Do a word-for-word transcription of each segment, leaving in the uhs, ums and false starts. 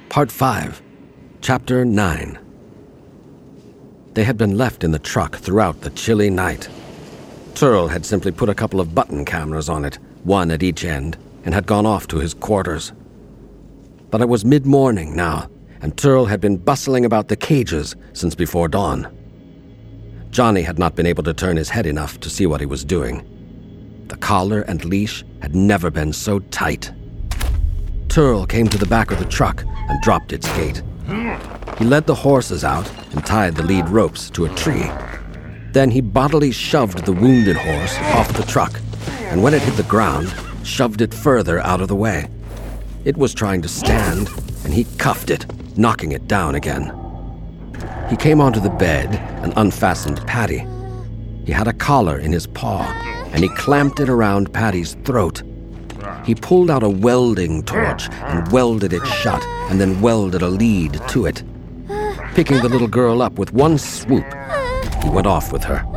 Part five, Chapter nine. They had been left in the truck throughout the chilly night. Turl had simply put a couple of button cameras on it, one at each end, and had gone off to his quarters. But it was mid-morning now, and Turl had been bustling about the cages since before dawn. Johnny had not been able to turn his head enough to see what he was doing. The collar and leash had never been so tight. Turl came to the back of the truck and dropped its gate. He led the horses out and tied the lead ropes to a tree. Then he bodily shoved the wounded horse off the truck, and when it hit the ground, shoved it further out of the way. It was trying to stand, and he cuffed it, knocking it down again. He came onto the bed and unfastened Patty. He had a collar in his paw, and he clamped it around Patty's throat. He pulled out a welding torch and welded it shut, and then welded a lead to it. Picking the little girl up with one swoop, he went off with her.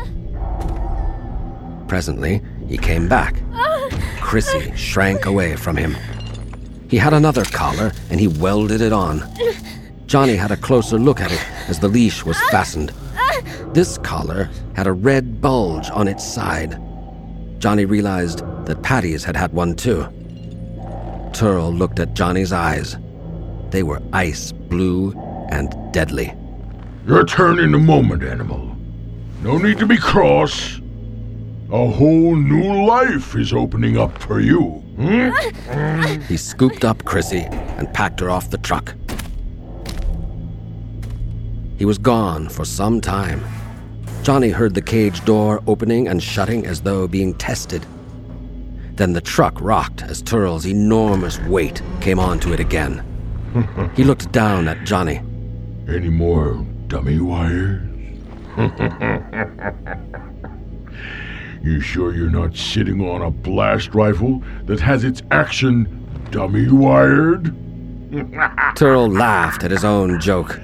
Presently, he came back. Chrissy shrank away from him. He had another collar, and he welded it on. Johnny had a closer look at it as the leash was fastened. This collar had a red bulge on its side. Johnny realized that Patty's had had one too. Turl looked at Johnny's eyes. They were ice blue and deadly. Your turn in a moment, animal. No need to be cross. A whole new life is opening up for you. Hmm? He scooped up Chrissy and packed her off the truck. He was gone for some time. Johnny heard the cage door opening and shutting as though being tested. Then the truck rocked as Turl's enormous weight came onto it again. He looked down at Johnny. Any more dummy wires? You sure you're not sitting on a blast rifle that has its action dummy wired? Turl laughed at his own joke.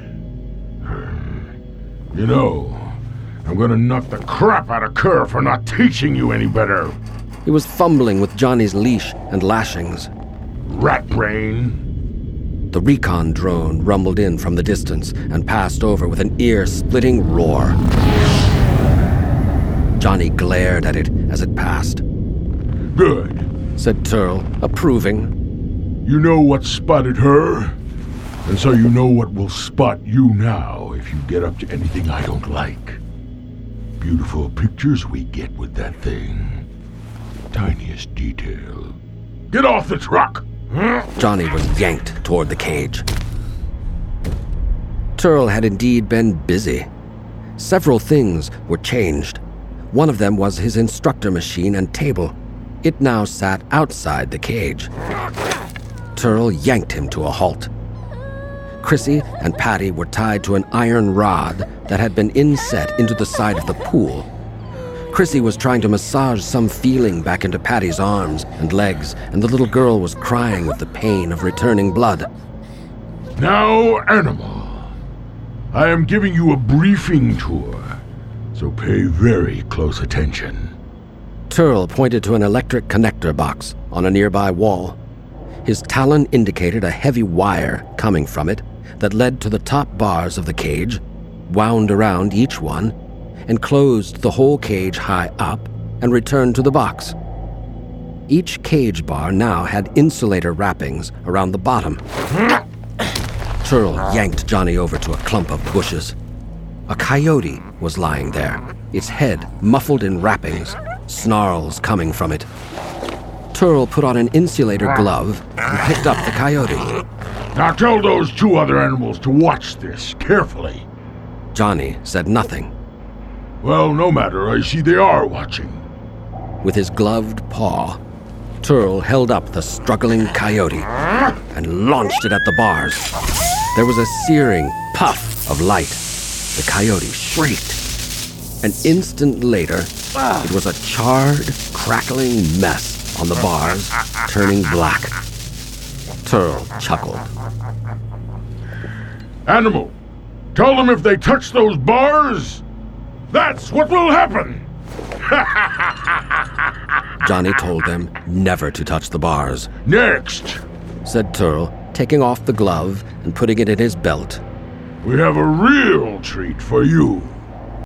You know, I'm gonna knock the crap out of Kerr for not teaching you any better. He was fumbling with Johnny's leash and lashings. Rat brain. The recon drone rumbled in from the distance and passed over with an ear-splitting roar. Johnny glared at it as it passed. Good, said Turl, approving. You know what spotted her, and so you know what will spot you now if you get up to anything I don't like. Beautiful pictures we get with that thing. Tiniest detail. Get off the truck! Johnny was yanked toward the cage. Turl had indeed been busy. Several things were changed. One of them was his instructor machine and table. It now sat outside the cage. Turl yanked him to a halt. Chrissy and Patty were tied to an iron rod that had been inset into the side of the pool. Chrissy was trying to massage some feeling back into Patty's arms and legs, and the little girl was crying with the pain of returning blood. Now, animal, I am giving you a briefing tour, so pay very close attention. Turl pointed to an electric connector box on a nearby wall. His talon indicated a heavy wire coming from it that led to the top bars of the cage, wound around each one, and closed the whole cage high up and returned to the box. Each cage bar now had insulator wrappings around the bottom. Turl yanked Johnny over to a clump of bushes. A coyote was lying there, its head muffled in wrappings, snarls coming from it. Turl put on an insulator glove and picked up the coyote. Now tell those two other animals to watch this carefully. Johnny said nothing. Well, no matter, I see they are watching. With his gloved paw, Turl held up the struggling coyote and launched it at the bars. There was a searing puff of light. The coyote shrieked. An instant later, it was a charred, crackling mess on the bars, turning black. Turl chuckled. Animal, tell them if they touch those bars, that's what will happen! Johnny told them never to touch the bars. Next, said Turl, taking off the glove and putting it in his belt. We have a real treat for you.